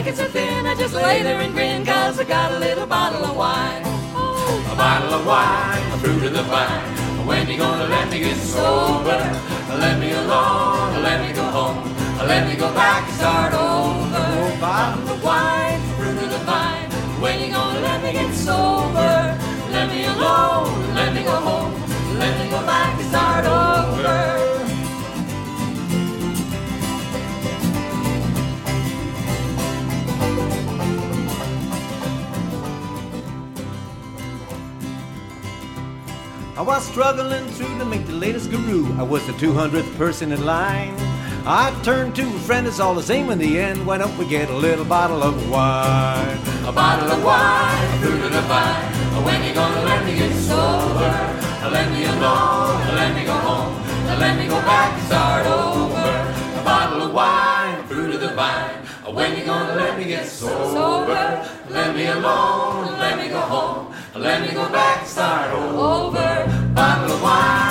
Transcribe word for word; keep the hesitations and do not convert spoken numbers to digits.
blankets are thin, I just lay there and grin, cause I got a little bottle of wine. Oh, a bottle of wine, a fruit of the vine. When you gonna let me get sober? Let me alone, let me go home, let me go back and start over. a bottle of wine, a fruit of the vine. When you gonna let me get sober? Let me alone, let me go home, let me go back and start over. I was struggling through to make the latest guru. I was the two hundredth person in line. I turned to a friend, it's all the same in the end. Why don't we get a little bottle of wine? A bottle of wine, a fruit of the vine. When you gonna let me get sober? Let me alone, let me go home, let me go back and start over. A bottle of wine, a fruit of the vine. When you gonna let me get sober? Let me alone, let me go home, let me go back and start over. Bottle of wine.